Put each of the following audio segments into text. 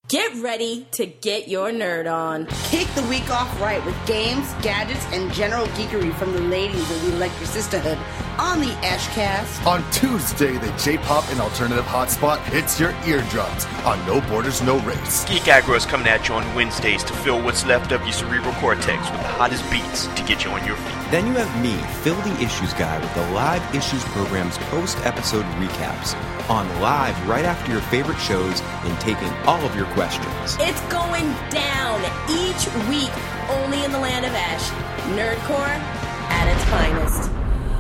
Get ready to get your nerd on. Kick the week off right with games, gadgets, and general geekery from the ladies of the Electric Sisterhood on the Ashcast. On Tuesday, the J-pop and alternative hotspot hits your eardrums on No Borders, No Race. Geek Aggro is coming at you on Wednesdays to fill what's left of your cerebral cortex with the hottest beats to get you on your feet. Then you have me, Phil the Issues Guy, with the Live Issues program's post-episode recaps on live right after your favorite shows and taking all of your questions. It's going down each week, only in the land of Ash. Nerdcore at its finest.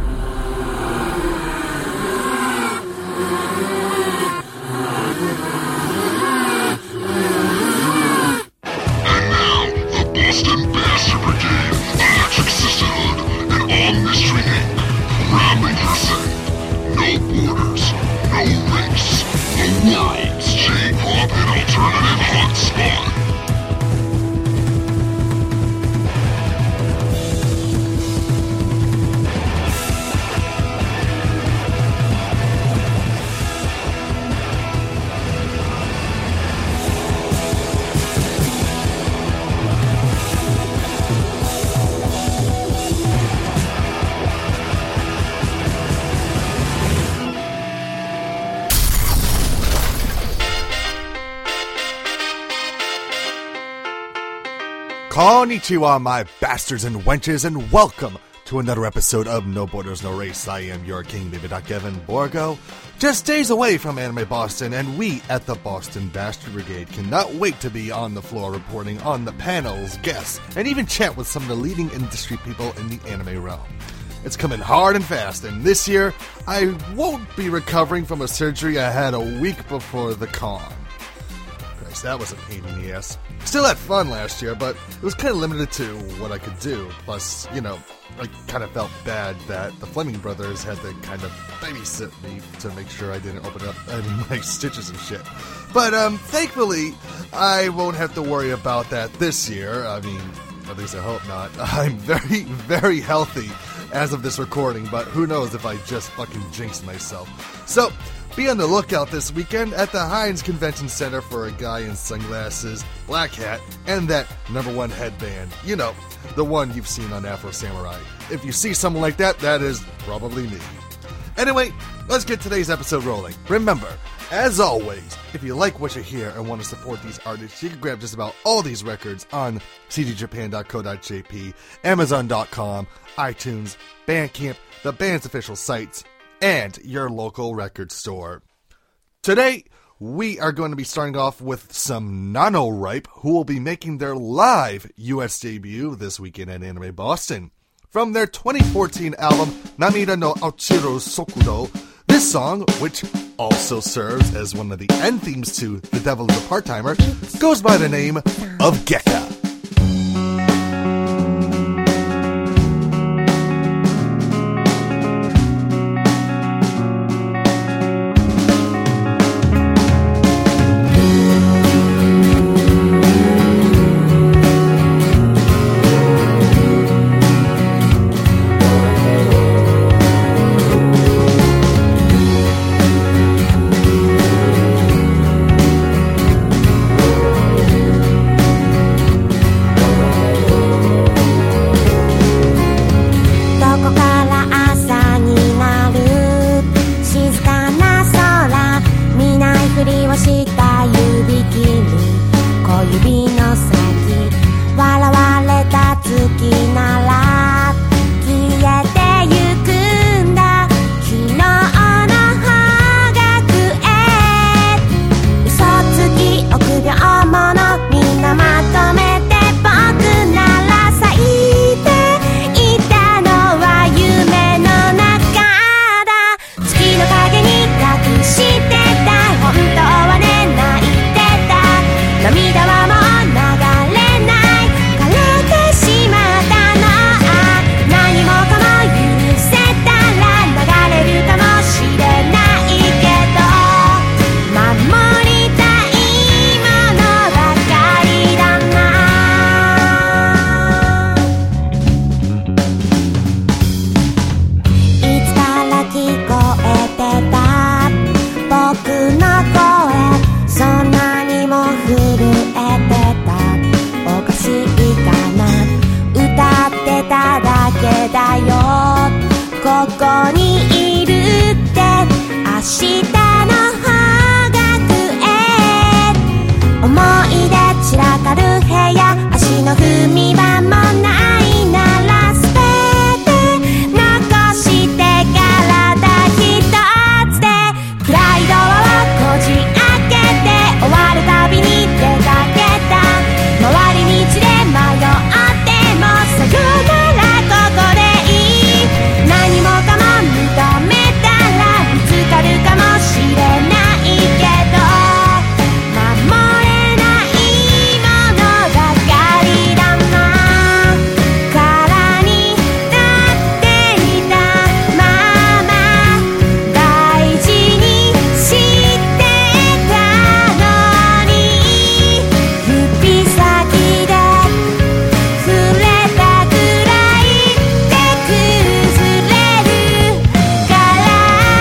And now, the Boston Bastard Brigade, Electric Sisterhood, and All Mystery Inc. proudly present No Borders, No Race, the world's J-pop and alternative hotspot. Konnichiwa, my bastards and wenches, and welcome to another episode of No Borders, No Race. I am your king, David Kevin Borgo, just days away from Anime Boston, and we at the Boston Bastard Brigade cannot wait to be on the floor reporting on the panels, guests, and even chat with some of the leading industry people in the anime realm. It's coming hard and fast, and this year, I won't be recovering from a surgery I had a week before the con. Christ, that was a pain in the ass. Still had fun last year, but it was kind of limited to what I could do. Plus, you know, I kind of felt bad that the Fleming brothers had to kind of babysit me to make sure I didn't open up any of my stitches and shit. But, thankfully, I won't have to worry about that this year. I mean, at least I hope not. I'm very, very healthy as of this recording, but who knows if I just fucking jinxed myself. So, be on the lookout this weekend at the Heinz Convention Center for a guy in sunglasses, black hat, and that #1 headband. You know, the one you've seen on Afro Samurai. If you see someone like that, that is probably me. Anyway, let's get today's episode rolling. Remember, as always, if you like what you hear and want to support these artists, you can grab just about all these records on cdjapan.co.jp, amazon.com, iTunes, Bandcamp, the band's official sites, and your local record store. Today, we are going to be starting off with some NaNoWriMe, who will be making their live US debut this weekend at Anime Boston. From their 2014 album, Namida no Ochiro Sokudo, this song, which also serves as one of the end themes to The Devil is a Part-Timer, goes by the name of Gekka. てたおかしいかな歌ってただけだよここにいるって明日の方角へ思い出散らかる部屋足の踏み場もないなら全て残して体一つで暗いドアをこじ開けて終わるたびに出かけた回り道で迷ってもさよならここでいい何もかも認めたら見つかるかもしれないけど守れないものばかりだな空になっていたまま大事にしてたのに指先で触れたくらいで崩れるから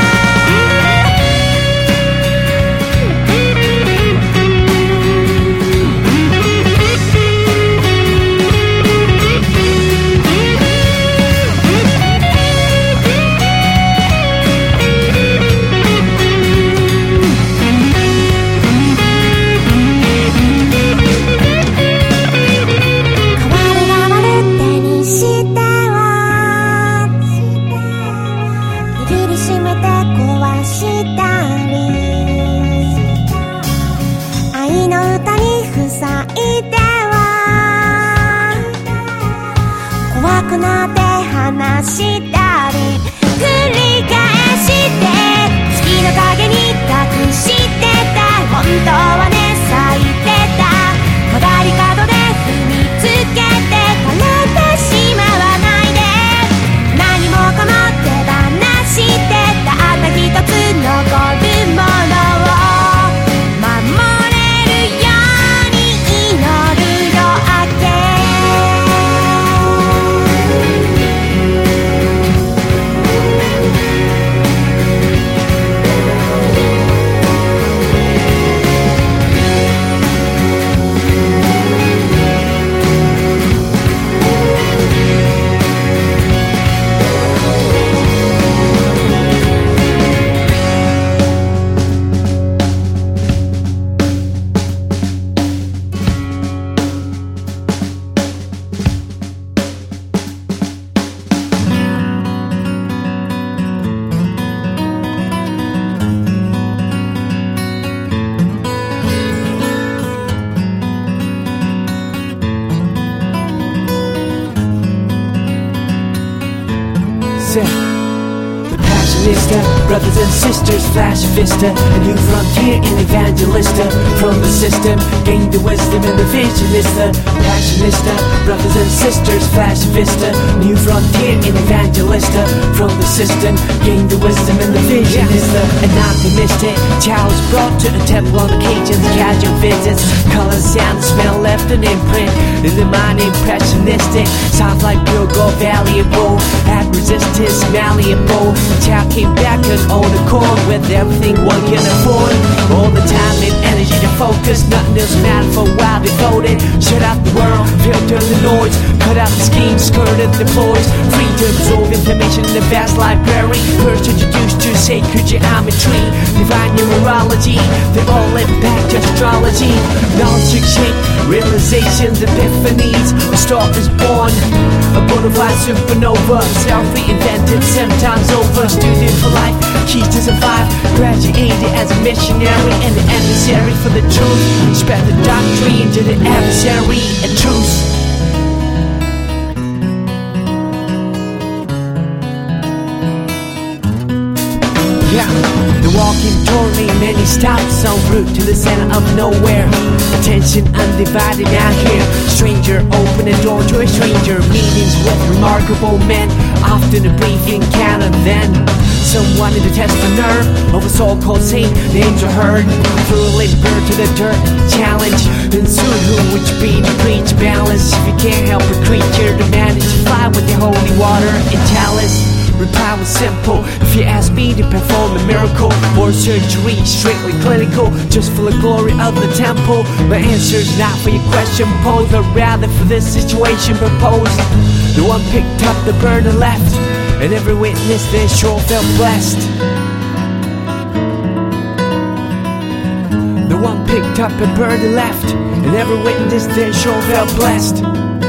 変わる変わる手にしては握りしめて壊したり愛の歌に塞いでは怖くなって話したり繰り返して月の影に隠してた本当はね咲いてた曲がり角で踏みつけて枯れてしまわないで何もかも手放してたった一つ残るものを守れるように祈る夜明け The Passionista, brothers and sisters, Flash Vista, a new frontier in Evangelista. From the system, gain the wisdom and the vision is the Passionista, brothers and sisters, Flash Vista, new frontier in Evangelista. From the system, gain the wisdom and the vision is the an optimistic child is brought to a temple on occasions, casual visits, color, sound, smell left an imprint in the mind. Impressionistic, sounds like pure gold, valuable, at resistance, malleable. The child came back on own accord with everything one can afford. All the time and energy to focus, nothing else matters for a while devoted. Shut out the world, filter the noise, cut out the schemes, skirted the floors. Free to absorb information in the vast library. First introduced to sacred geometry, divine numerology. They all led back to astrology. Knowledge shape, realizations, epiphanies. A star is born, a bona fide supernova. Self-reinvented, 7 times over. Student for life, keys to survive. Graduated as a missionary and an emissary for the truth. Spread the doctrine to the adversary and truth. The walking toward me, many stops en route to the center of nowhere. Attention undivided out here. Stranger, open the door to a stranger. Meetings with remarkable men, often a brief encounter. Then someone to test the nerve of a so-called saint. Names are heard, threw a limp bird to the dirt. Challenge ensued, who would you be to preach balance? If you can't help a creature to manage to fly with the holy water and chalice. reply was simple. If you ask me to perform a miracle or surgery, strictly clinical, just for the glory of the temple, my answer's not for your question posed, but rather for this situation proposed. The one picked up the burner left, and every witness there sure felt blessed. The one picked up a bird and left, and every witness there sure felt blessed.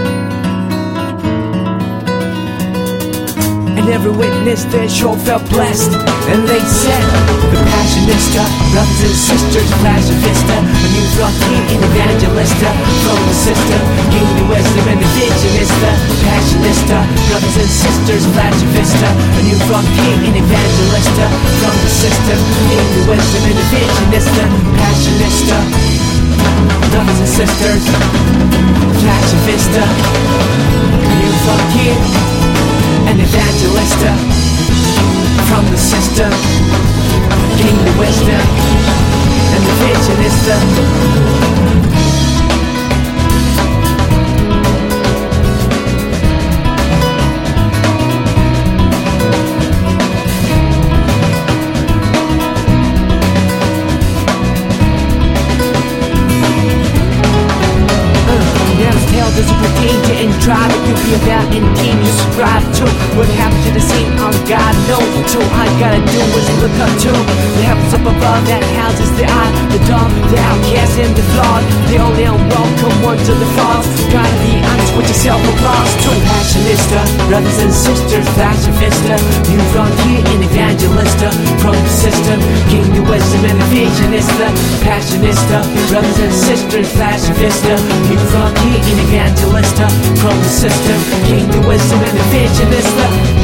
And every witness there sure felt blessed. And they said, the Passionista, brothers and sisters, flash a vista, a new frontier in Evangelista, from the system, gain the wisdom and the visionista. Passionista, brothers and sisters, flash a vista, a new frontier in Evangelista, from the system, gain the wisdom and the visionista. Passionista, brothers and sisters, flash a vista, a new frontier and Evangelista, from the system, gain the wisdom and the visionista. Doesn't pertain to any tribe. It could be about any team you subscribe to. What happened to the scene on God knows. So all I gotta do is look up to the heavens up above that houses the eye, the dumb, the outcast, and the flawed. The only unwelcome ones are the false. Gotta be honest with yourself, applause to Passionista, brothers and sisters, flash a vista, new frontier in Evangelista, from the system, gain the wisdom and the visionista. Passionista, brothers and sisters, flash a vista, new frontier in Evangelista, from the system, gain the wisdom and the visionista.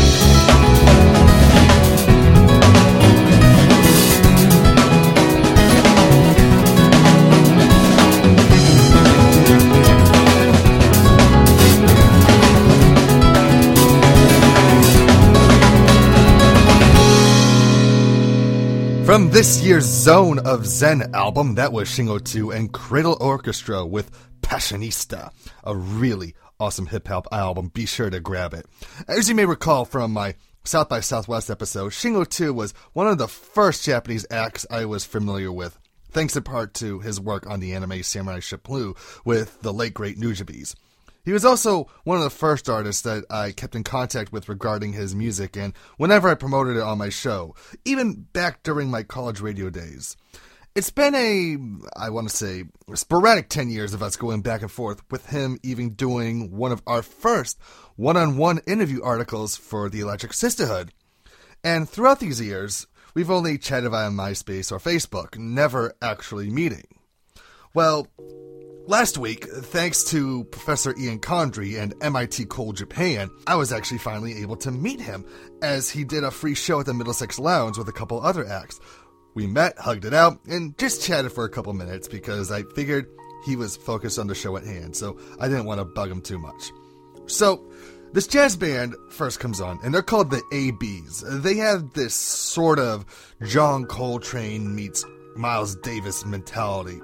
From this year's Zone of Zen album, that was Shingo 2 and Cradle Orchestra with Passionista, a really awesome hip-hop album. Be sure to grab it. As you may recall from my South by Southwest episode, Shingo 2 was one of the first Japanese acts I was familiar with, thanks in part to his work on the anime Samurai Champloo with the late great Nujabes. He was also one of the first artists that I kept in contact with regarding his music, and whenever I promoted it on my show, even back during my college radio days. It's been I want to say, sporadic 10 years of us going back and forth, with him even doing one of our first one-on-one interview articles for the Electric Sisterhood. And throughout these years, we've only chatted via MySpace or Facebook, never actually meeting. Well, last week, thanks to Professor Ian Condry and MIT Cool Japan, I was actually finally able to meet him, as he did a free show at the Middlesex Lounge with a couple other acts. We met, hugged it out, and just chatted for a couple minutes because I figured he was focused on the show at hand, so I didn't want to bug him too much. So, this jazz band first comes on, and they're called the ABs. They have this sort of John Coltrane meets Miles Davis mentality,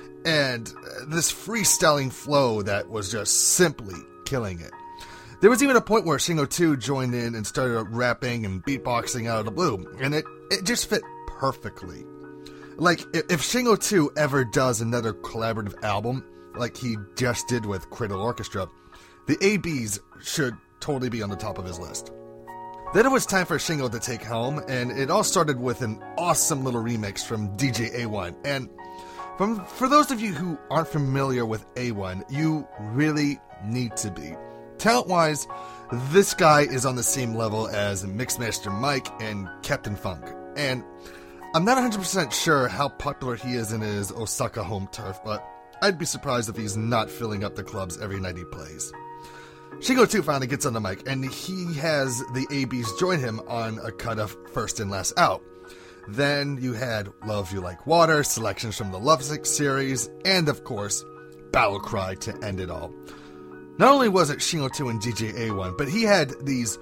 and this freestyling flow that was just simply killing it. There was even a point where Shingo 2 joined in and started rapping and beatboxing out of the blue, and it just fit perfectly. Like, if Shingo 2 ever does another collaborative album, like he just did with Cradle Orchestra, the ABs should totally be on the top of his list. Then it was time for Shingo to take home, and it all started with an awesome little remix from DJ A1, and for those of you who aren't familiar with A1, you really need to be. Talent-wise, this guy is on the same level as Mixmaster Mike and Captain Funk, and I'm not 100% sure how popular he is in his Osaka home turf, but I'd be surprised if he's not filling up the clubs every night he plays. Shingo 2 finally gets on the mic, and he has the ABs join him on a cut of First and Last Out. Then you had Love You Like Water, selections from the Lovesick series, and of course, Battle Cry to end it all. Not only was it Shingo 2 and DJ A1, but he had these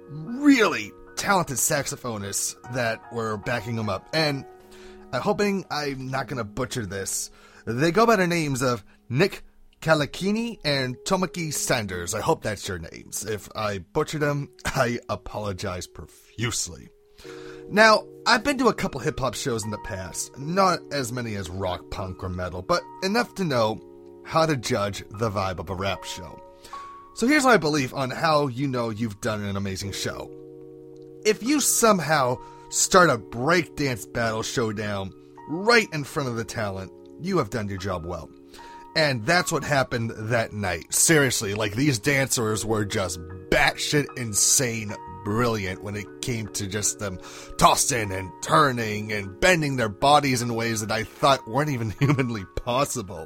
really talented saxophonists that were backing him up, and I'm hoping I'm not going to butcher this. They go by the names of Nick Kalakini and Tomaki Sanders. I hope that's your names. If I butchered them, I apologize profusely. Now, I've been to a couple hip-hop shows in the past, not as many as rock, punk, or metal, but enough to know how to judge the vibe of a rap show. So here's my belief on how you know you've done an amazing show. If you somehow start a breakdance battle showdown right in front of the talent, you have done your job well. And that's what happened that night. Seriously, like, these dancers were just batshit insane brilliant when it came to just them tossing and turning and bending their bodies in ways that I thought weren't even humanly possible.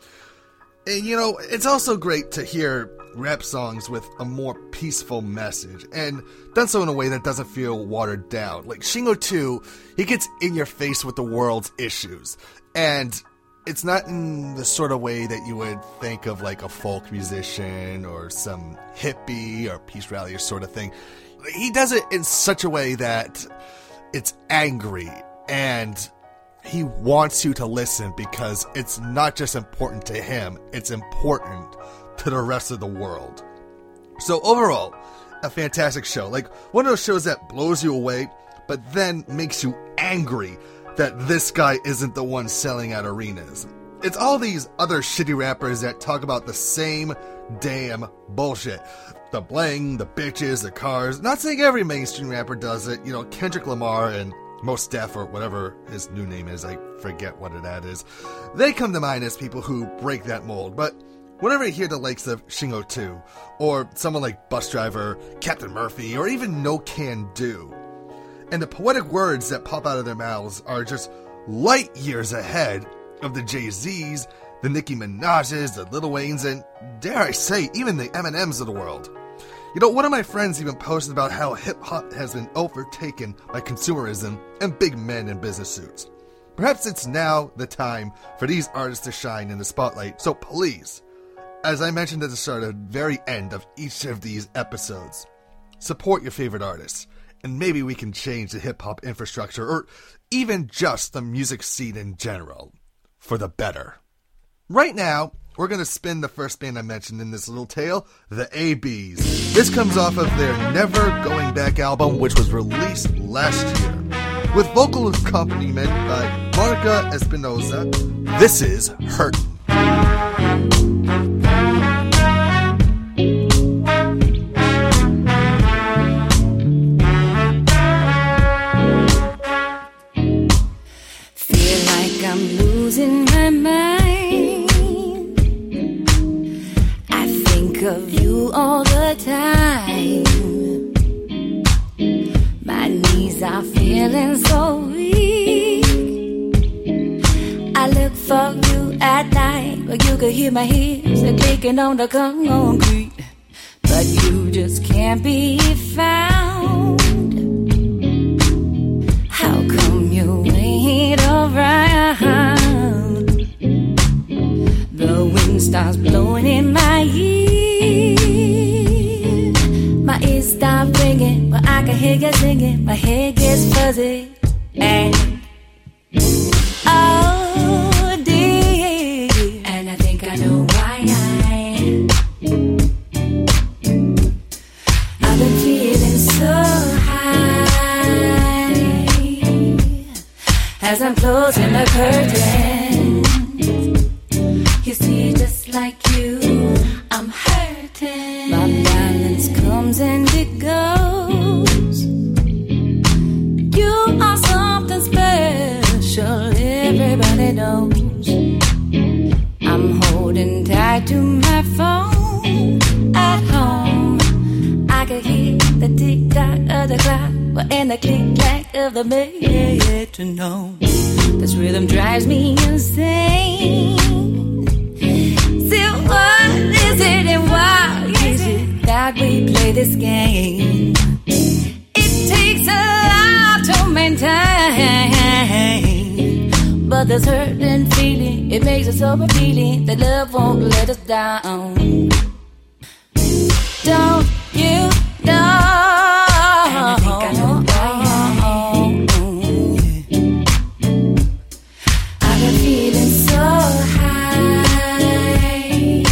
And, you know, it's also great to hear rap songs with a more peaceful message, and done so in a way that doesn't feel watered down. Like, Shingo 2, he gets in your face with the world's issues, and it's not in the sort of way that you would think of like a folk musician or some hippie or peace rally sort of thing. He does it in such a way that it's angry, and he wants you to listen because it's not just important to him, it's important to the rest of the world. So overall, a fantastic show. Like, one of those shows that blows you away, but then makes you angry that this guy isn't the one selling out arenas. It's all these other shitty rappers that talk about the same damn bullshit. The bling, the bitches, the cars. Not saying every mainstream rapper does it. You know, Kendrick Lamar and Mos Def, or whatever his new name is, I forget what that is. They come to mind as people who break that mold. But whenever I hear the likes of Shingo 2, or someone like Bus Driver, Captain Murphy, or even No Can Do, and the poetic words that pop out of their mouths are just light years ahead of the Jay-Z's, the Nicki Minaj's, the Lil Wayne's, and dare I say, even the Eminems of the world. You know, one of my friends even posted about how hip-hop has been overtaken by consumerism and big men in business suits. Perhaps it's now the time for these artists to shine in the spotlight, so please, as I mentioned at the start and very end of each of these episodes, support your favorite artists. And maybe we can change the hip-hop infrastructure, or even just the music scene in general, for the better. Right now, we're going to spin the first band I mentioned in this little tale, the ABs. This comes off of their Never Going Back album, which was released last year. With vocal accompaniment by Monica Espinosa, this is Hurtin'. In my mind, I think of you all the time. My knees are feeling so weak. I look for you at night, where you could hear my hips clicking on the concrete, but you just can't be found. How come you ain't around? The wind starts blowing in my ear. My ears start ringing, but I can hear you singing. My head gets fuzzy, and oh dear, and I think I know why. I've been feeling so high as I'm closing the curtain. You see, just like you, I'm hurting. My balance comes and it goes. You are something special, everybody knows. I'm holding tight to my phone at home. I can hear the tick-tock of the clock and the click-clack of the metronome. This rhythm drives me insane. Still, what is it and why is it that we play this game? It takes a lot to maintain, but this hurting feeling, it makes it so appealing that love won't let us down. Don't you know? And I think I know why. I've been feeling so high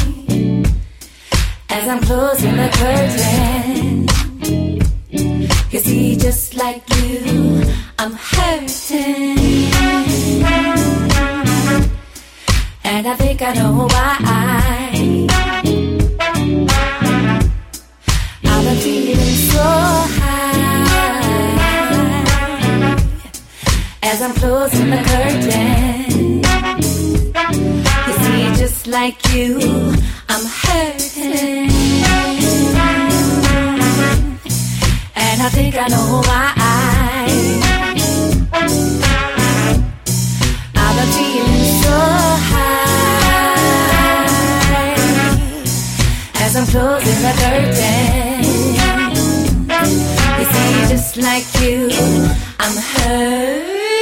As I'm closing the curtain, you see, just like you, I'm hurting. And I think I know why. I'm feeling so high. As I'm closing the curtain, you see, just like you, I'm hurting. And I think I know why. I've been feeling so high. As I'm closing the curtain, you see, just like you, I'm hurting.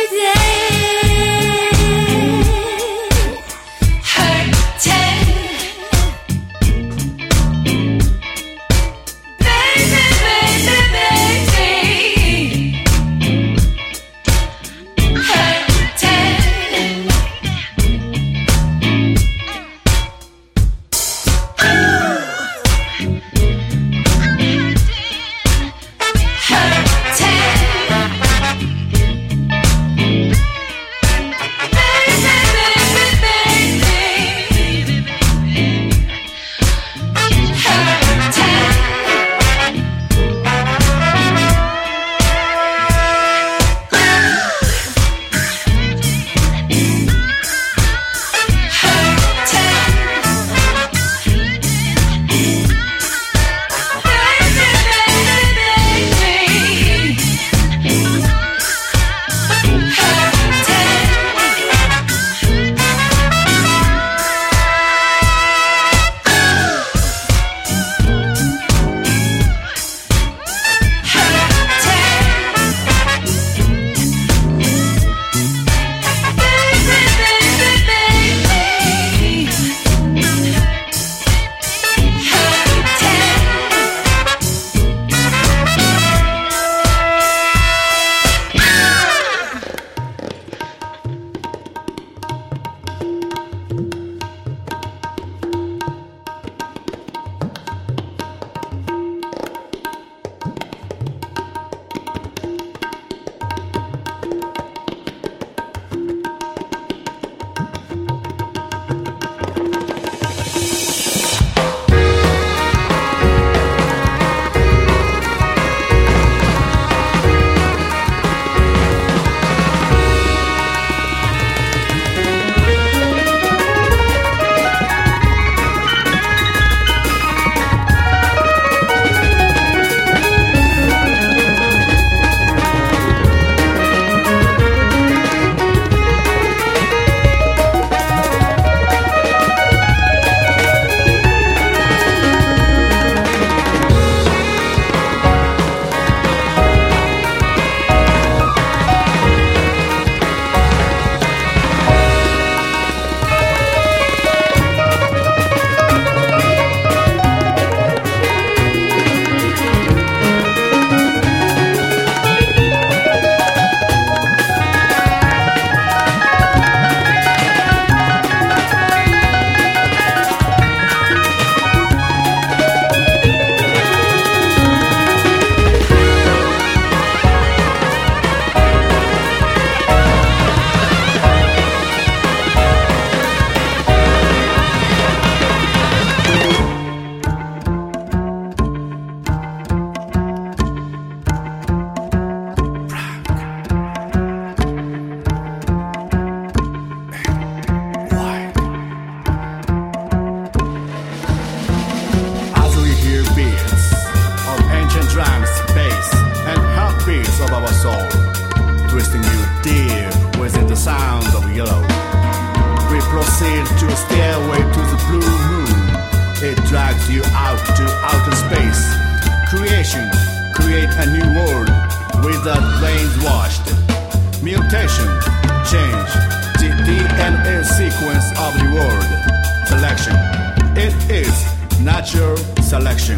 proceed to a stairway to the blue moon. It drags you out to outer space. Creation, create a new world without brains washed. Mutation, change the DNA sequence of the world. Selection, it is natural selection.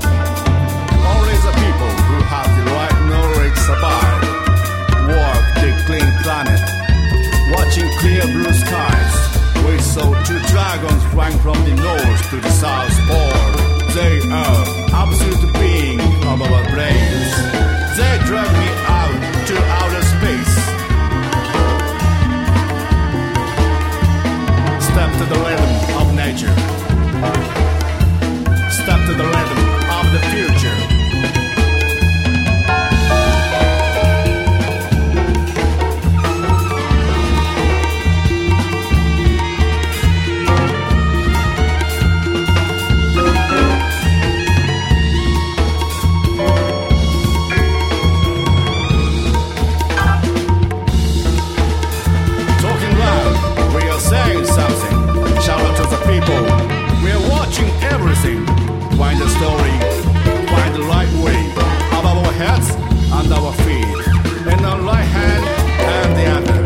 Only the people who have the right knowledge survive. Walk the clean planet, watching clear blue skies. We saw two dragons flying from the north to the south pole. They are absolute being of our brains. They drag me out to outer space. Step to the rhythm of nature. Step to the rhythm of the future. Find the story, find the right way of our heads and our feet, in the right hand and the other.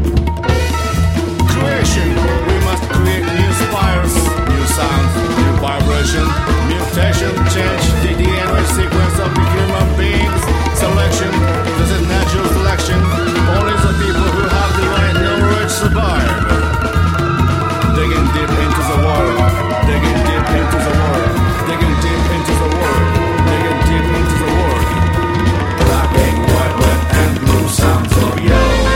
Creation, we must create new spires, new sounds, new vibration, mutation, change the DNA sequence of the human beings. Selection, this is natural selection. Only the people who have the right knowledge survive. Digging deep into the world, digging deep into the world. Digging deep into the world, digging deep into the world. Black, pink, white, red, and blue sounds of yellow.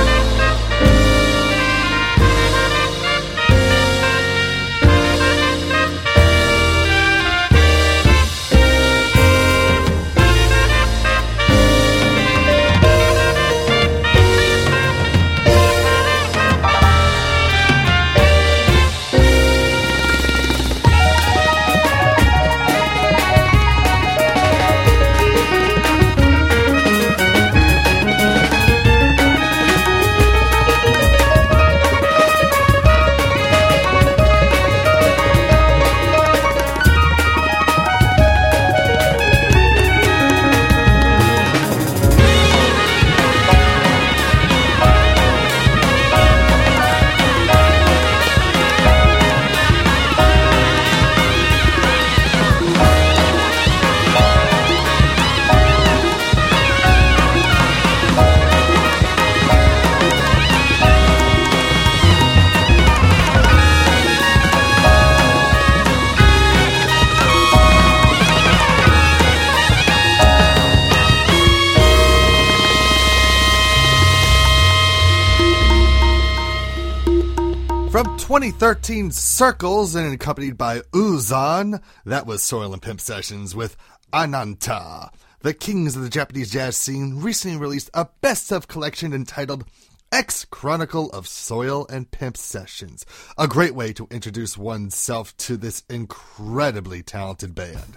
From 2013 Circles and accompanied by Uzan, that was Soil and Pimp Sessions with Ananta. The Kings of the Japanese jazz scene recently released a best-of collection entitled X Chronicle of Soil and Pimp Sessions, a great way to introduce oneself to this incredibly talented band.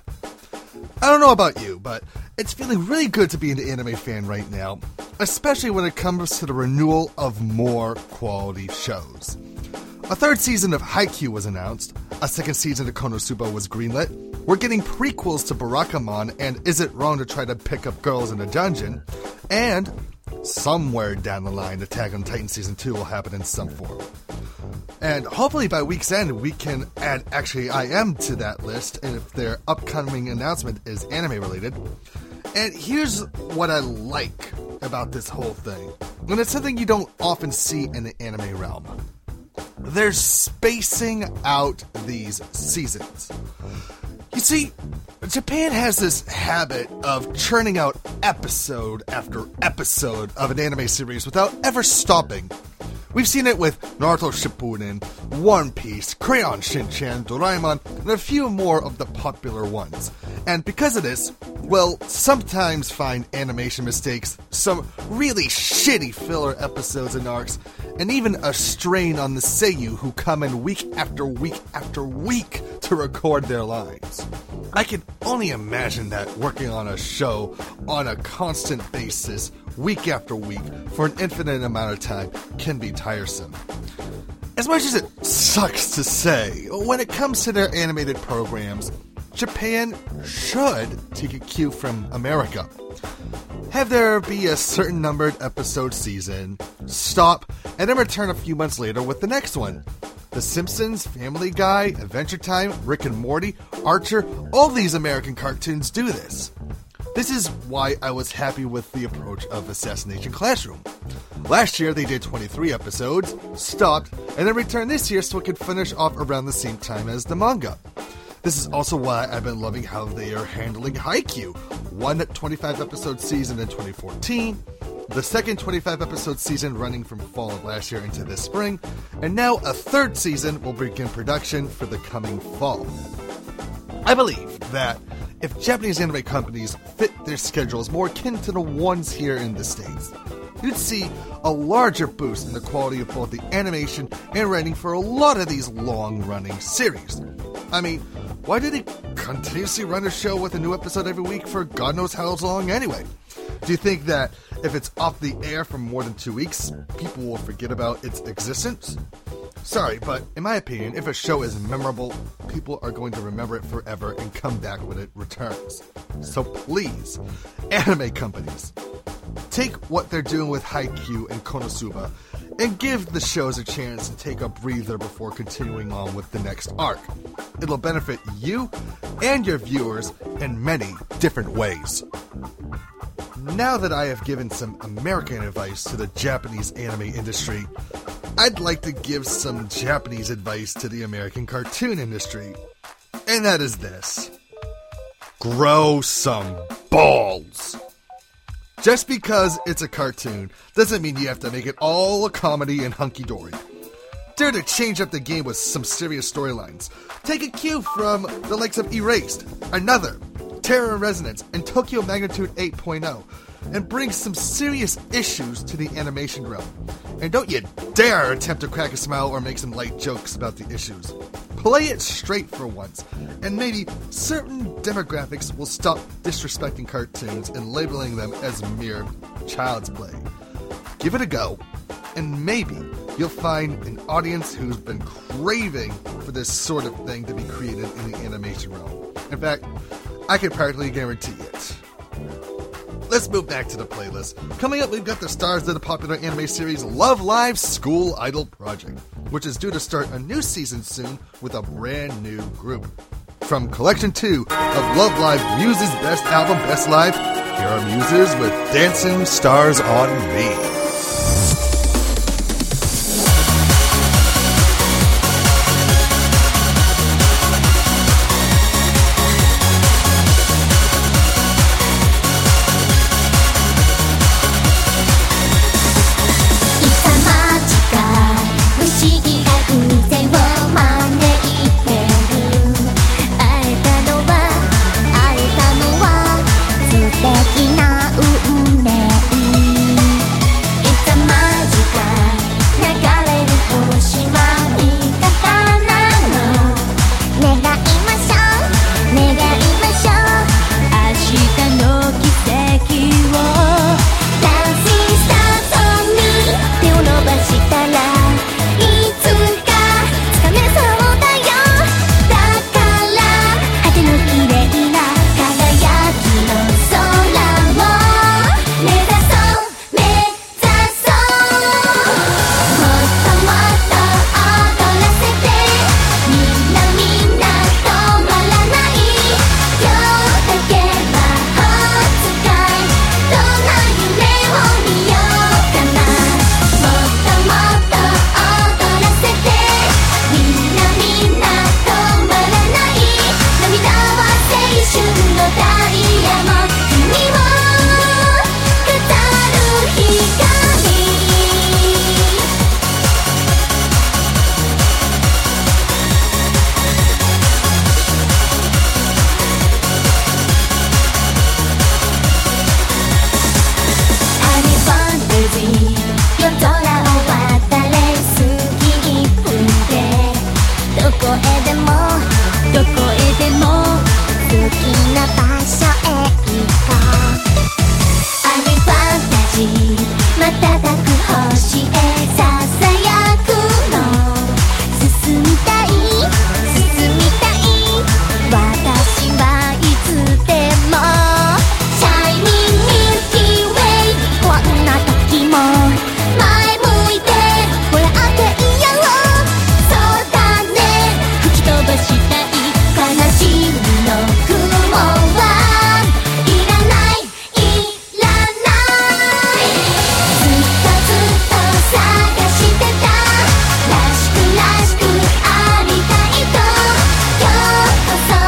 I don't know about you, but it's feeling really good to be an anime fan right now, especially when it comes to the renewal of more quality shows. A third season of Haikyuu was announced, a second season of Konosuba was greenlit, we're getting prequels to Barakamon and Is It Wrong to Try to Pick Up Girls in a Dungeon, and somewhere down the line, Attack on Titan Season 2 will happen in some form. And hopefully by week's end, we can add Actually I Am to that list, and if their upcoming announcement is anime related. And here's what I like about this whole thing, and it's something you don't often see in the anime realm. They're spacing out these seasons. You see, Japan has this habit of churning out episode after episode of an anime series without ever stopping. We've seen it with Naruto Shippuden, One Piece, Crayon Shin-chan, Doraemon, and a few more of the popular ones. And because of this, we'll sometimes find animation mistakes, some really shitty filler episodes and arcs, and even a strain on the seiyuu who come in week after week after week to record their lines. I can only imagine that working on a show on a constant basis, week after week, for an infinite amount of time can be tiresome. As much as it sucks to say, when it comes to their animated programs, Japan should take a cue from America. Have there be a certain numbered episode season, stop, and then return a few months later with the next one. The Simpsons, Family Guy, Adventure Time, Rick and Morty, Archer, all these American cartoons do this. This is why I was happy with the approach of Assassination Classroom. Last year they did 23 episodes, stopped, and then returned this year so it could finish off around the same time as the manga. This is also why I've been loving how they are handling Haikyuu. One 25-episode season in 2014, the second 25-episode season running from fall of last year into this spring, and now a third season will begin production for the coming fall. I believe that if Japanese anime companies fit their schedules more akin to the ones here in the States, you'd see a larger boost in the quality of both the animation and writing for a lot of these long-running series. I mean, why did he continuously run a show with a new episode every week for God knows how long anyway? Do you think that if it's off the air for more than 2 weeks, people will forget about its existence? Sorry, but in my opinion, if a show is memorable, people are going to remember it forever and come back when it returns. So please, anime companies, take what they're doing with Haikyuu and Konosuba and give the shows a chance to take a breather before continuing on with the next arc. It'll benefit you and your viewers in many different ways. Now that I have given some American advice to the Japanese anime industry, I'd like to give some Japanese advice to the American cartoon industry. And that is this. Grow some balls. Just because it's a cartoon doesn't mean you have to make it all a comedy and hunky-dory. Dare to change up the game with some serious storylines. Take a cue from the likes of Erased, Another, Terror in Resonance, and Tokyo Magnitude 8.0, and bring some serious issues to the animation realm. And don't you dare attempt to crack a smile or make some light jokes about the issues. Play it straight for once, and maybe certain demographics will stop disrespecting cartoons and labeling them as mere child's play. Give it a go, and maybe you'll find an audience who's been craving for this sort of thing to be created in the animation realm. In fact, I can practically guarantee it. Let's move back to the playlist. Coming up, we've got the stars of the popular anime series Love Live! School Idol Project, which is due to start a new season soon with a brand new group. From Collection 2 of Love Live Muses' Best Album, Best Live, here are Muses with Dancing Stars on Me. こそ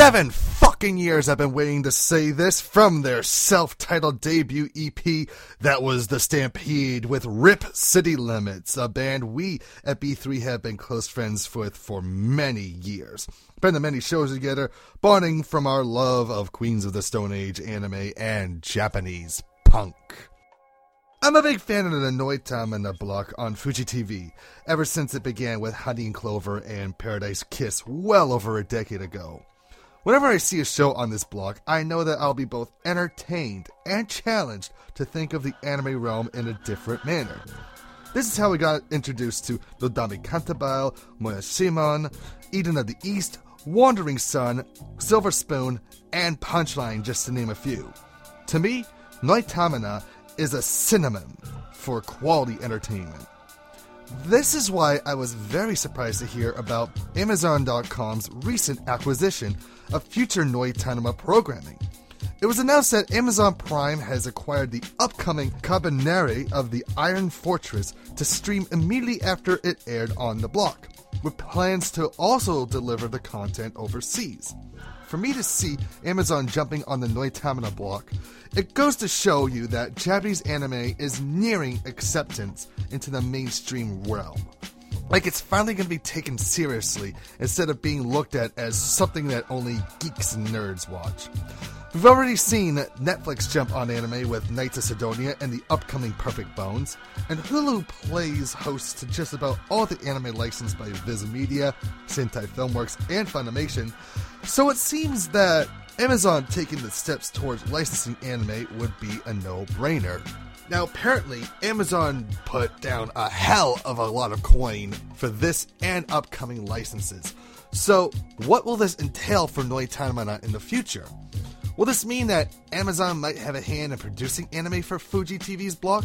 7 fucking years I've been waiting to say this from their self-titled debut EP that was The Stampede with Rip City Limits, a band we at B3 have been close friends with for many years. Been to many shows together, bonding from our love of Queens of the Stone Age anime and Japanese punk. I'm a big fan of the Noitamina block on Fuji TV, ever since it began with Honey and Clover and Paradise Kiss well over a decade ago. Whenever I see a show on this block, I know that I'll be both entertained and challenged to think of the anime realm in a different manner. This is how we got introduced to Dodami Cantabile, Moyashimon, Eden of the East, Wandering Sun, Silver Spoon, and Punchline, just to name a few. To me, Noitamina is a synonym for quality entertainment. This is why I was very surprised to hear about Amazon.com's recent acquisition of future Noitamina programming. It was announced that Amazon Prime has acquired the upcoming Kabaneri of the Iron Fortress to stream immediately after it aired on the block, with plans to also deliver the content overseas. For me to see Amazon jumping on the Noitamina block, it goes to show you that Japanese anime is nearing acceptance into the mainstream realm. Like it's finally going to be taken seriously instead of being looked at as something that only geeks and nerds watch. We've already seen Netflix jump on anime with Knights of Sidonia and the upcoming Perfect Bones, and Hulu plays host to just about all the anime licensed by Viz Media, Sentai Filmworks, and Funimation, so it seems that Amazon taking the steps towards licensing anime would be a no-brainer. Now, apparently, Amazon put down a hell of a lot of coin for this and upcoming licenses. So, what will this entail for Noitamina in the future? Will this mean that Amazon might have a hand in producing anime for Fuji TV's block?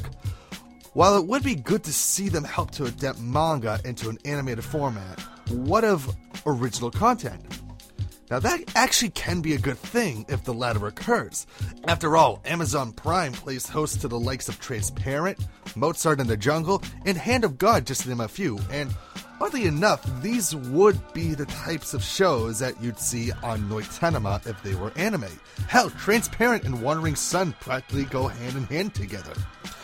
While it would be good to see them help to adapt manga into an animated format, what of original content? Now that actually can be a good thing if the latter occurs. After all, Amazon Prime plays host to the likes of Transparent, Mozart in the Jungle, and Hand of God, just to name a few, and oddly enough, these would be the types of shows that you'd see on Noitamina if they were anime. Hell, Transparent and Wandering Sun practically go hand in hand together.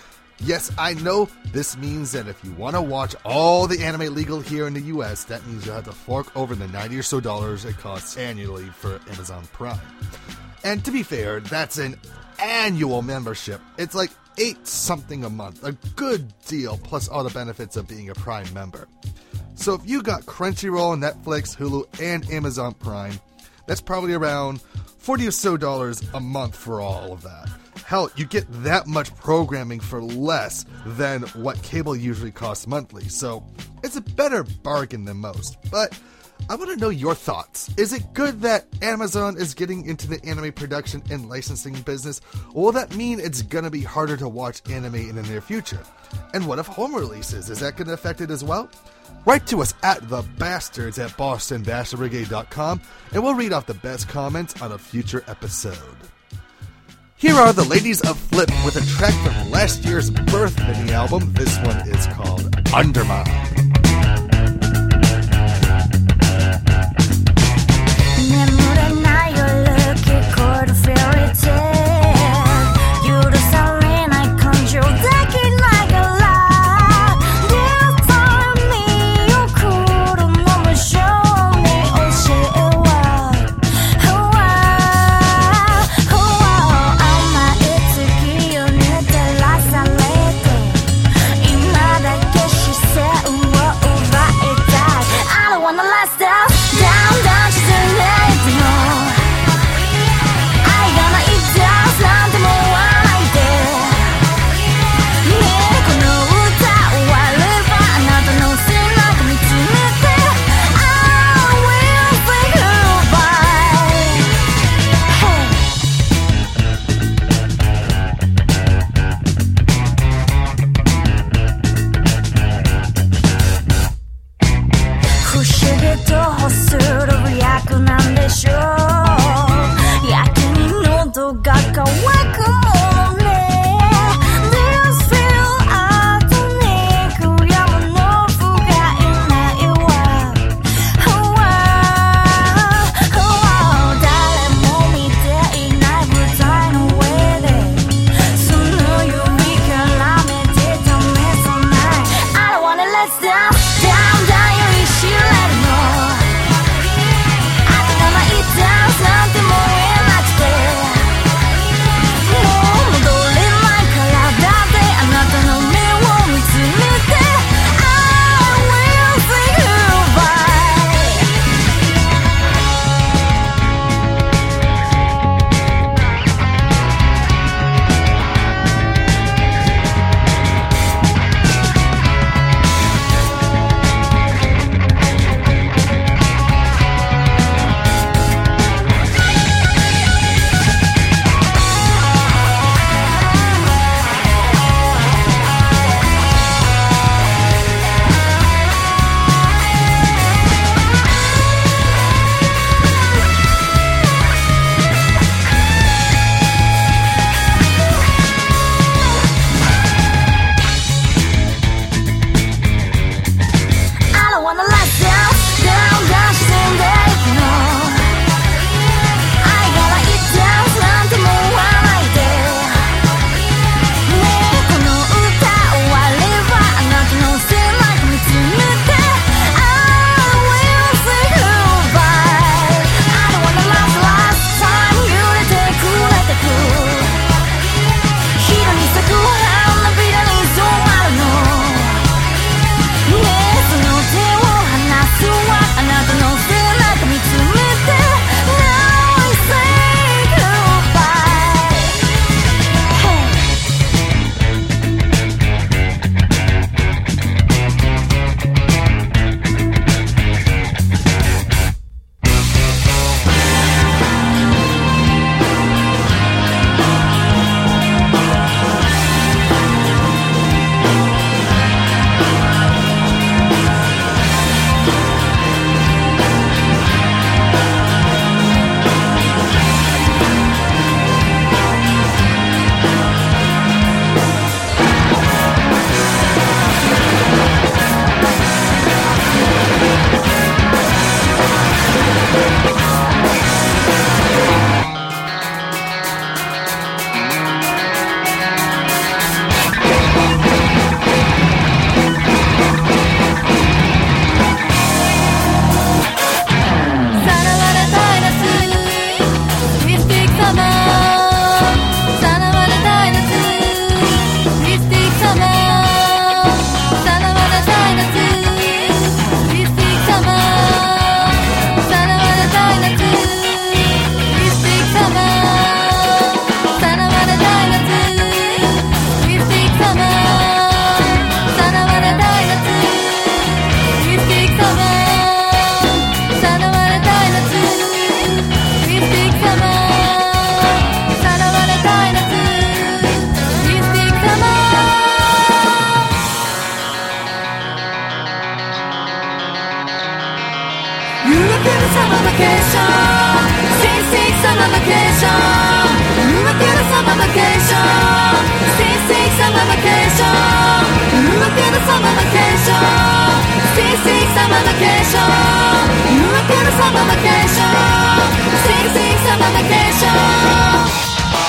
Yes, I know this means that if you want to watch all the anime legal here in the US, that means you'll have to fork over the $90 or so it costs annually for Amazon Prime. And to be fair, that's an annual membership. It's like $8 something a month, a good deal, plus all the benefits of being a Prime member. So if you got Crunchyroll, Netflix, Hulu, and Amazon Prime, that's probably around $40 or so a month for all of that. Hell, you get that much programming for less than what cable usually costs monthly, so it's a better bargain than most. But I want to know your thoughts. Is it good that Amazon is getting into the anime production and licensing business, or will that mean it's going to be harder to watch anime in the near future? And what if home releases? Is that going to affect it as well? Write to us at thebastards at bostonbastardbrigade.com, and we'll read off the best comments on a future episode. Here are the ladies of Flip with a track from last year's Birth mini album. This one is called Undermine. Set summer vacation. Sing, sing, summer vacation.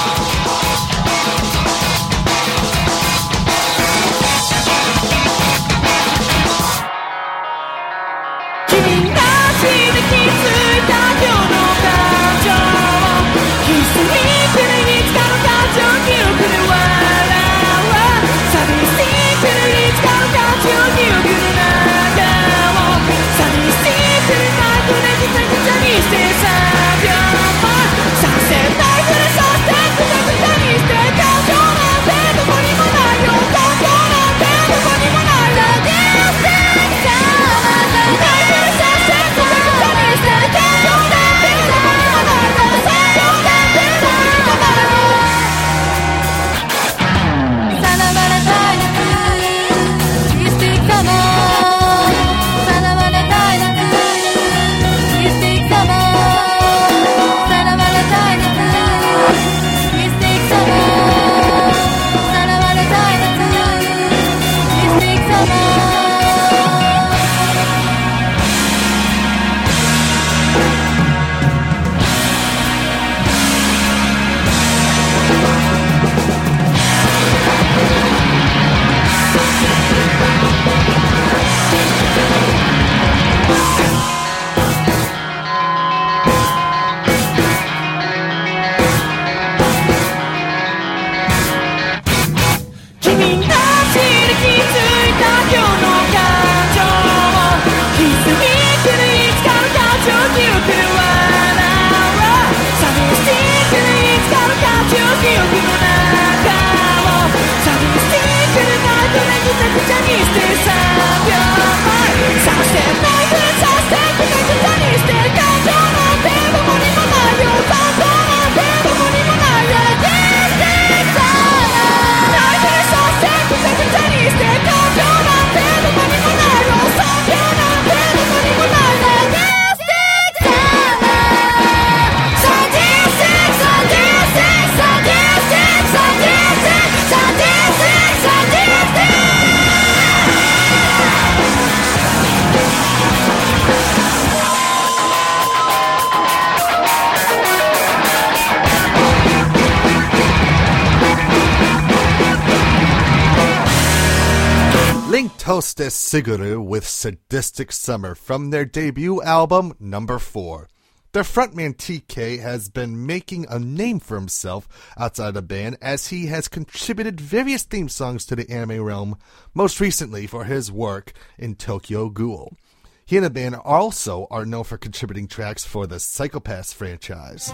'Hostess Siguru with Sadistic Summer from their debut album, Number 4. Their frontman TK has been making a name for himself outside the band as he has contributed various theme songs to the anime realm, most recently for his work in Tokyo Ghoul. He and the band also are known for contributing tracks for the Psycho-Pass franchise.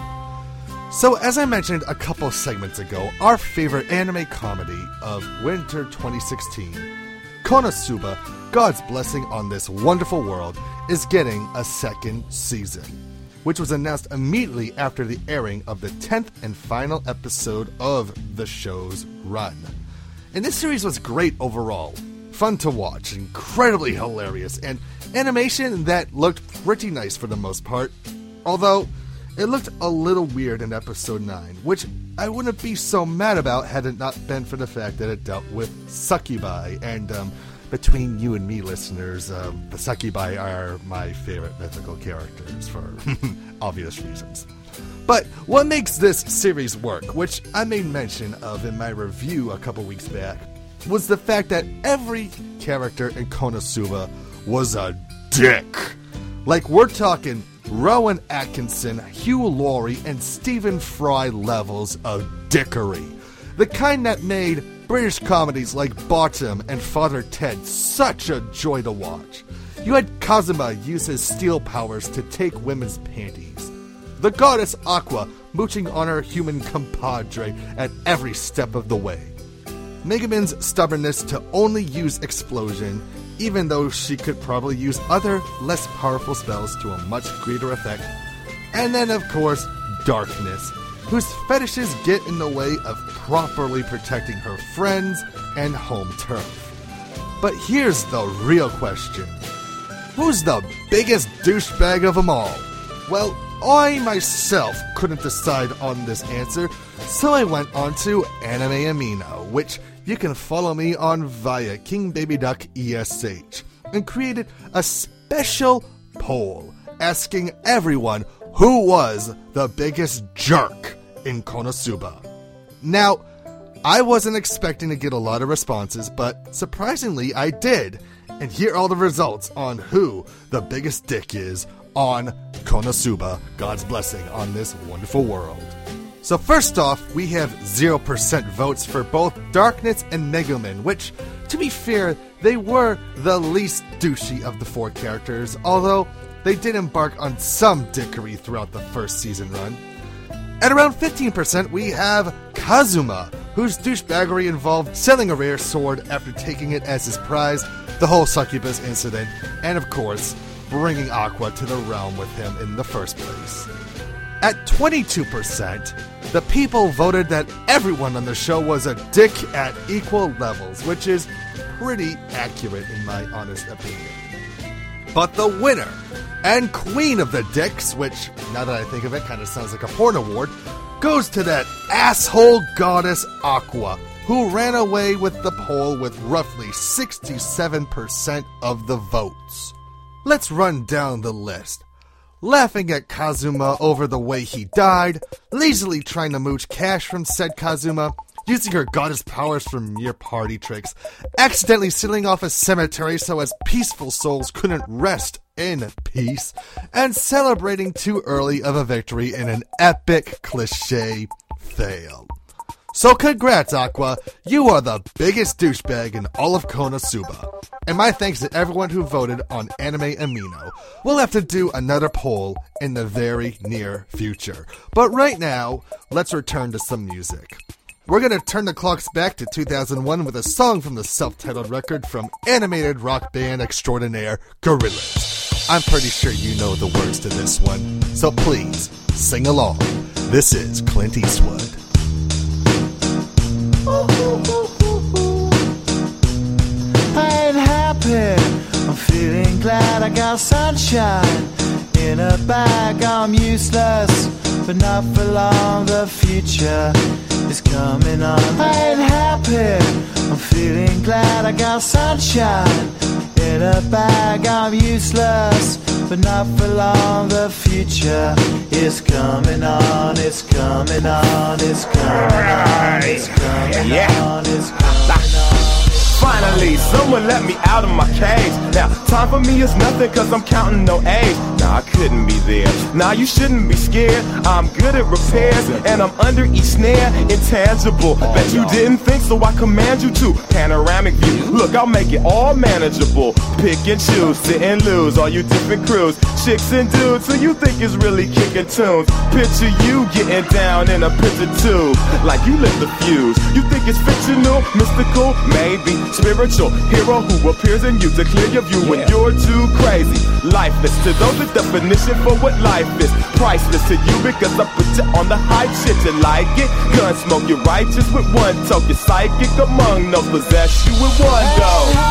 So, as I mentioned a couple segments ago, our favorite anime comedy of winter 2016, Konosuba, God's Blessing on This Wonderful World, is getting a second season, which was announced immediately after the airing of the 10th and final episode of the show's run. And this series was great overall. Fun to watch, incredibly hilarious, and animation that looked pretty nice for the most part, although it looked a little weird in episode 9, which I wouldn't be so mad about had it not been for the fact that it dealt with succubi, and between you and me listeners, the succubi are my favorite mythical characters for obvious reasons. But what makes this series work, which I made mention of in my review a couple weeks back, was the fact that every character in Konosuba was a dick. Like, we're talking Rowan Atkinson, Hugh Laurie, and Stephen Fry levels of dickery. The kind that made British comedies like Bottom and Father Ted such a joy to watch. You had Kazuma use his steel powers to take women's panties. The goddess Aqua mooching on her human compadre at every step of the way. Megumin's stubbornness to only use explosion, even though she could probably use other, less powerful spells to a much greater effect. And then, of course, Darkness, whose fetishes get in the way of properly protecting her friends and home turf. But here's the real question. Who's the biggest douchebag of them all? Well, I myself couldn't decide on this answer, so I went on to Anime Amino, which you can follow me on via King Baby Duck ESH, and created a special poll asking everyone who was the biggest jerk in Konosuba. Now, I wasn't expecting to get a lot of responses, but surprisingly I did. And here are all the results on who the biggest dick is on Konosuba, God's blessing on this wonderful world. So first off, we have 0% votes for both Darkness and Megumin, which, to be fair, they were the least douchey of the four characters, although they did embark on some dickery throughout the first season run. At around 15%, we have Kazuma, whose douchebaggery involved selling a rare sword after taking it as his prize, the whole succubus incident, and of course, bringing Aqua to the realm with him in the first place. At 22%, the people voted that everyone on the show was a dick at equal levels, which is pretty accurate in my honest opinion. But the winner and queen of the dicks, which, now that I think of it, kind of sounds like a porn award, goes to that asshole goddess Aqua, who ran away with the poll with roughly 67% of the votes. Let's run down the list. Laughing at Kazuma over the way he died, lazily trying to mooch cash from said Kazuma, using her goddess powers for mere party tricks, accidentally sealing off a cemetery so as peaceful souls couldn't rest in peace, and celebrating too early of a victory in an epic cliché fail. So congrats, Aqua, you are the biggest douchebag in all of Konosuba. And my thanks to everyone who voted on Anime Amino. We'll have to do another poll in the very near future. But right now, let's return to some music. We're going to turn the clocks back to 2001 with a song from the self-titled record from animated rock band extraordinaire Gorillaz. I'm pretty sure you know the words to this one, so please, sing along. This is Clint Eastwood. I ain't happy, I'm feeling glad I got sunshine in a bag. I'm useless, but not for long, the future is coming on. I ain't happy, I'm feeling glad I got sunshine in a bag. I'm useless, but not for long, the future is coming on. It's coming on, it's coming on, it's coming on, it's coming on. Finally, someone let me out of my cage. Now, time for me is nothing cause I'm counting no age. Nah, I couldn't be there. Nah, you shouldn't be scared. I'm good at repairs and I'm under each snare. Intangible, bet you didn't think, so I command you to. Panoramic view, look, I'll make it all manageable. Pick and choose, sit and lose, all you different crews. Chicks and dudes who you think is really kicking tunes. Picture you getting down in a picture tube, like you lit the fuse. You think it's fictional, mystical, maybe spiritual hero who appears in you to clear your view when you're too crazy. Lifeless to those, the definition for what life is. Priceless to you because I put you on the hype shit. You like it? Gun smoke, you're righteous with one toke. You're psychic among no possess you with one go.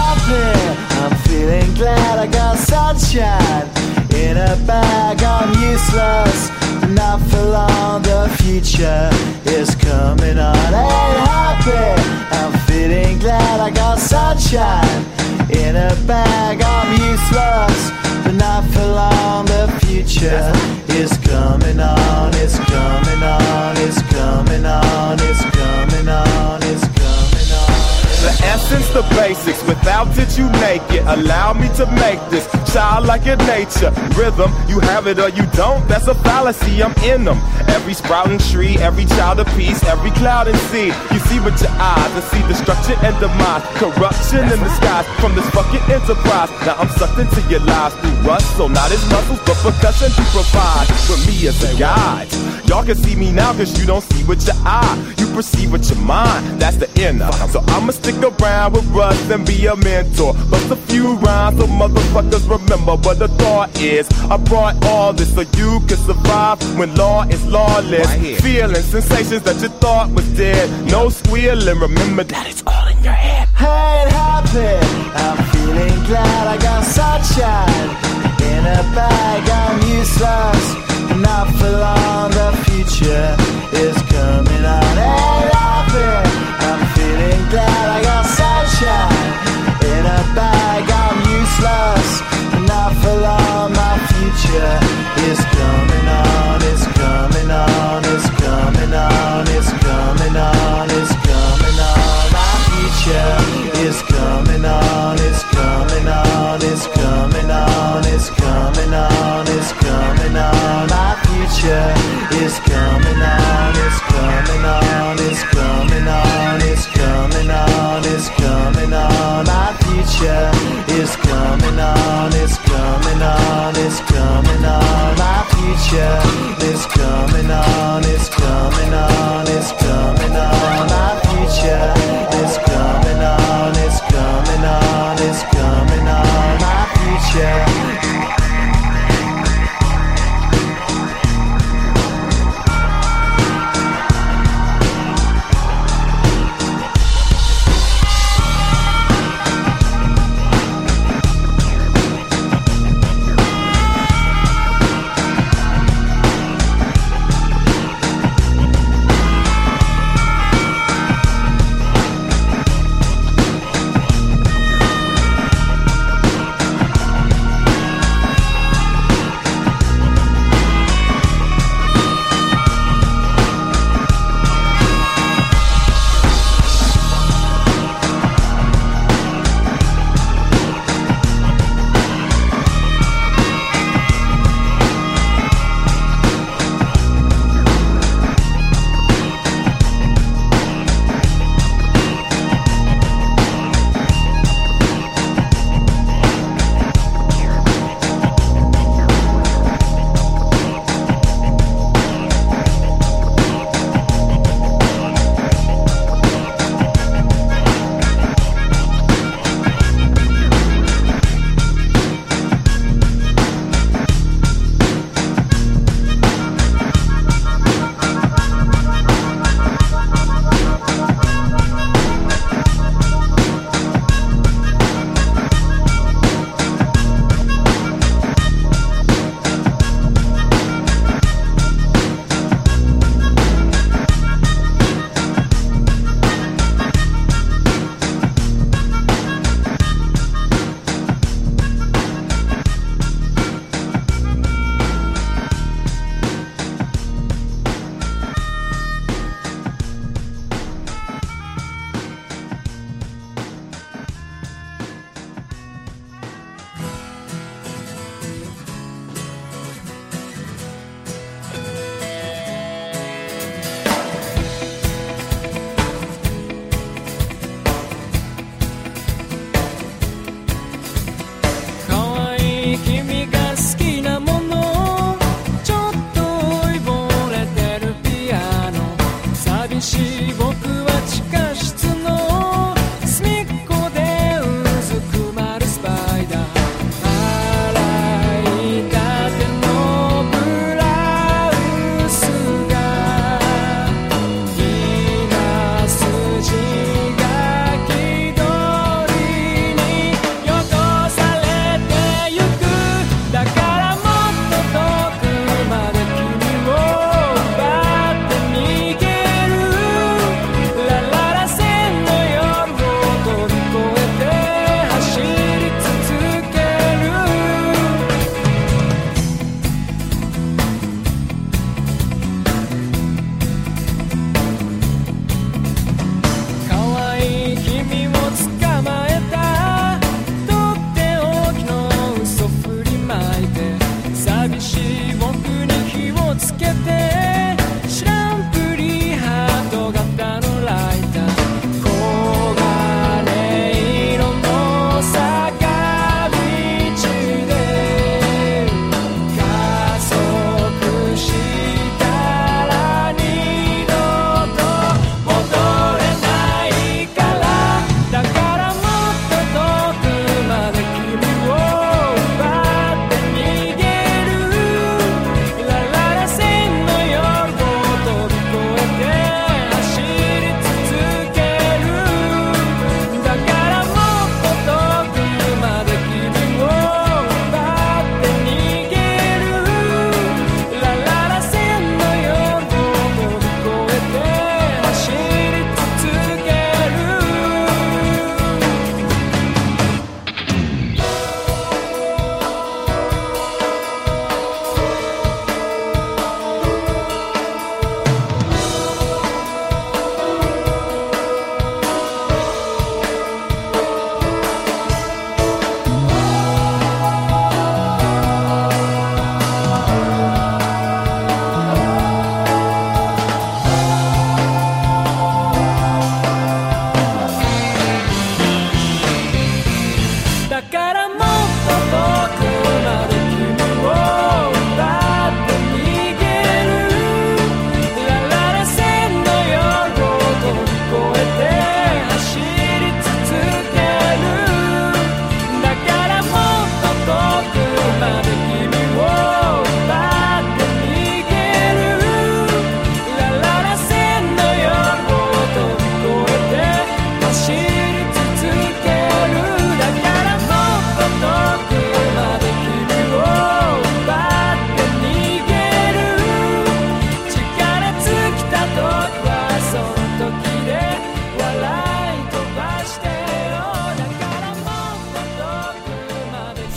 I'm feeling glad I got sunshine in a bag. I'm useless, not for long, the future is coming on. Ain't happy, I'm feeling glad I got sunshine in a bag. I'm useless, but not for long, the future is coming on. It's coming on, it's coming on, it's coming on, it's coming on. The essence, the basics, without it you naked. Allow me to make this childlike in nature. Rhythm, you have it or you don't, that's a fallacy, I'm in them. Every sprouting tree, every child of peace, every cloud and sea. You see with your eyes and see destruction and demise. Corruption in the skies from this fucking enterprise. Now I'm sucked into your lives through rust, so not as muscles, but percussion to provide for me as a guide. Y'all can see me now cause you don't see with your eye. You perceive with your mind, that's the inner. So I'ma stick around with Russ and be a mentor. Bust a few rhymes so motherfuckers remember what the thought is. I brought all this so you can survive when law is lawless. Feelings, sensations that you thought was dead. No squealing, remember that it's all in your head. I ain't happy, I'm feeling glad I got sunshine in a bag. I'm useless, not for long, the future is coming on. Ain't happy, I'm feeling glad I got sunshine in a bag. I'm useless, not for long, my future coming on, it's coming on, it's coming on, it's coming on, it's coming on. Our future is coming on, it's coming on, it's coming on. Our future is coming on, it's coming on, it's coming on. Our future is coming on, it's coming on, it's coming on. Our future.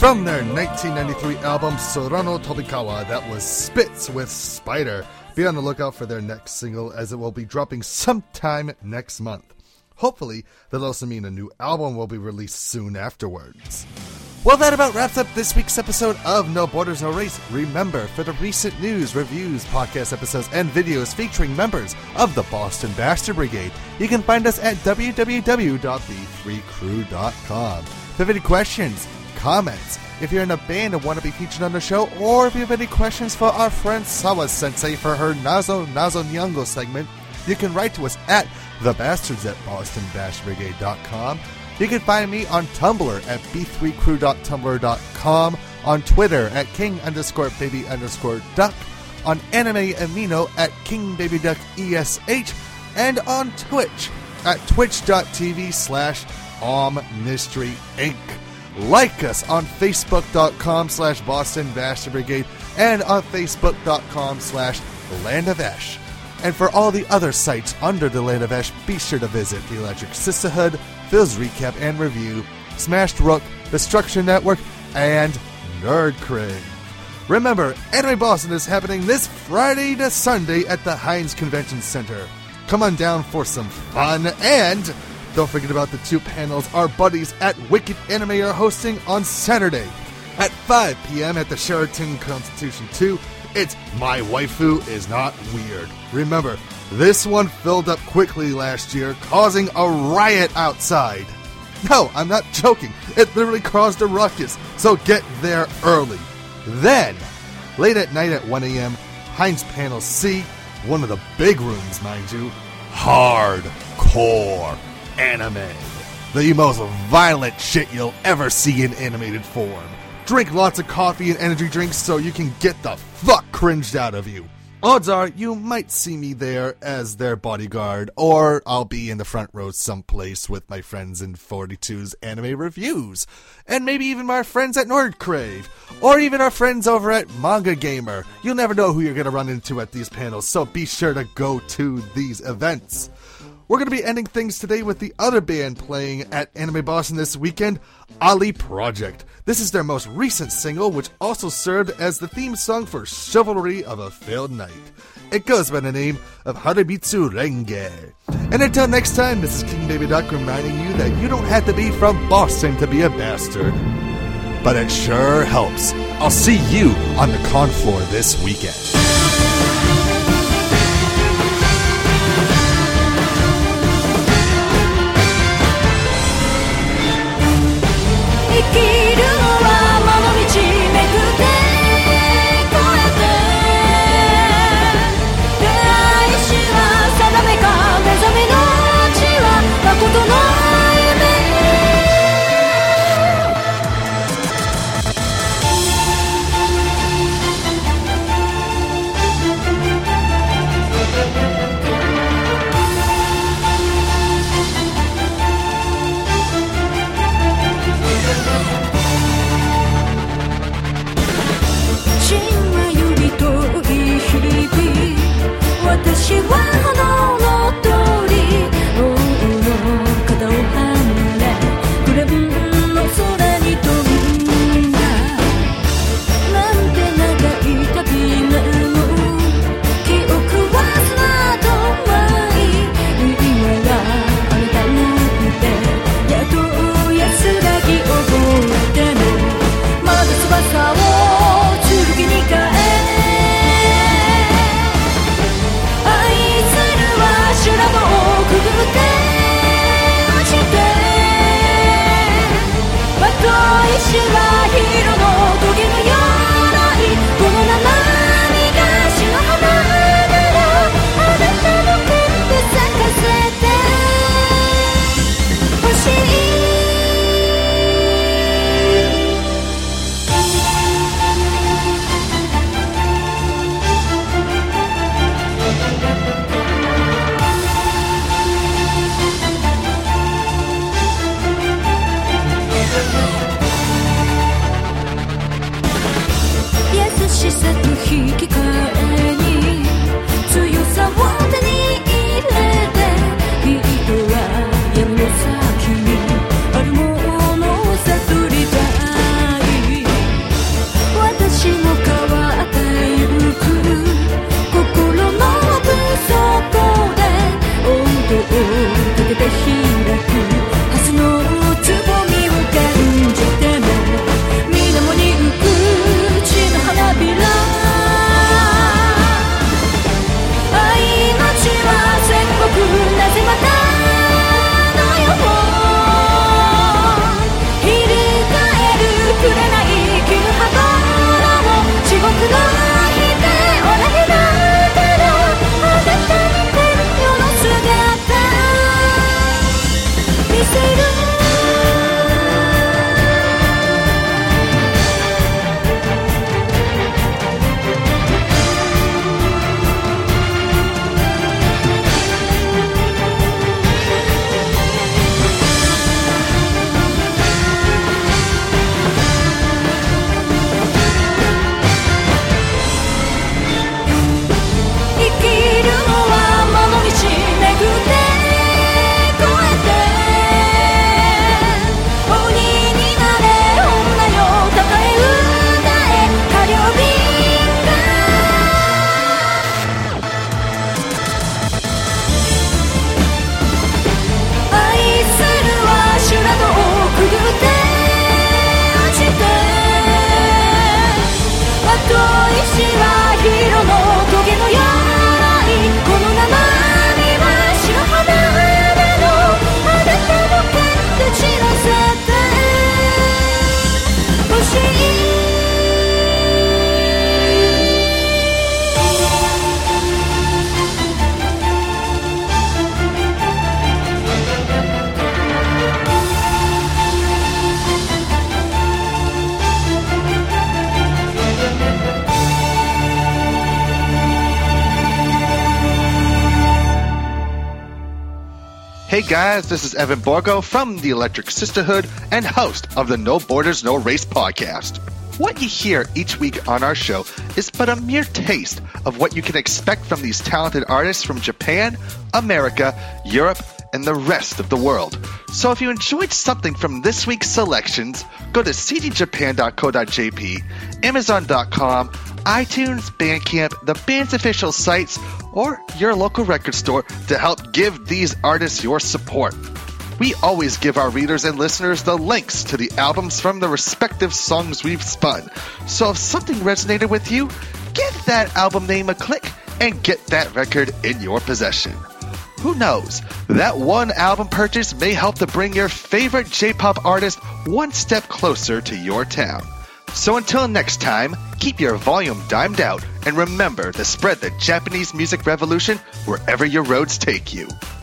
From their 1993 album Sorano Tobikawa, that was Spitz with Spider. Be on the lookout for their next single, as it will be dropping sometime next month. Hopefully, that'll also mean a new album will be released soon afterwards. Well, that about wraps up this week's episode of No Borders, No Race. Remember, for the recent news, reviews, podcast episodes, and videos featuring members of the Boston Bastard Brigade, you can find us at www.b3crew.com. If you have any questions, comments, if you're in a band and want to be featured on the show, or if you have any questions for our friend Sawa-sensei for her Nazo Nyango segment, you can write to us at thebastards@bostonbastardbrigade.com. You can find me on Tumblr at b3crew.tumblr.com, on Twitter at king_baby_duck, on Anime Amino at kingbabyduckesh, and on Twitch at twitch.tv/omnisteryinc. Like us on facebook.com/Boston Bastard Brigade and on facebook.com/Land of Esh. And for all the other sites under the Land of Esh, be sure to visit the Electric Sisterhood, Phil's Recap and Review, Smashed Rook, Destruction Network, and Nerd Crave. Remember, Anime Boston is happening this Friday to Sunday at the Heinz Convention Center. Come on down for some fun, and don't forget about the 2 panels our buddies at Wicked Anime are hosting on Saturday at 5 p.m. at the Sheraton Constitution 2. It's My Waifu Is Not Weird. Remember, this one filled up quickly last year, causing a riot outside. No, I'm not joking. It literally caused a ruckus, so get there early. Then, late at night at 1 a.m., Heinz Panel C, one of the big rooms, mind you, hardcore anime. The most violent shit you'll ever see in animated form. Drink lots of coffee and energy drinks so you can get the fuck cringed out of you. Odds are you might see me there as their bodyguard, or I'll be in the front row someplace with my friends in 42's Anime Reviews, and maybe even my friends at Nerd Crave, or even our friends over at Manga Gamer. You'll never know who you're going to run into at these panels, so be sure to go to these events. We're going to be ending things today with the other band playing at Anime Boston this weekend, Ali Project. This is their most recent single, which also served as the theme song for Chivalry of a Failed Knight. It goes by the name of Harumitsu Renge. And until next time, this is King Baby Duck reminding you that you don't have to be from Boston to be a bastard. But it sure helps. I'll see you on the con floor this weekend. Hey guys, this is Evan Borgo from the Electric Sisterhood and host of the No Borders, No Race podcast. What you hear each week on our show is but a mere taste of what you can expect from these talented artists from Japan, America, Europe, and the rest of the world. So if you enjoyed something from this week's selections, go to cdjapan.co.jp, amazon.com, iTunes, Bandcamp, the band's official sites, or your local record store to help give these artists your support. We always give our readers and listeners the links to the albums from the respective songs we've spun. So if something resonated with you, give that album name a click and get that record in your possession. Who knows? That one album purchase may help to bring your favorite J-pop artist one step closer to your town. So until next time, keep your volume dimed out and remember to spread the Japanese music revolution wherever your roads take you.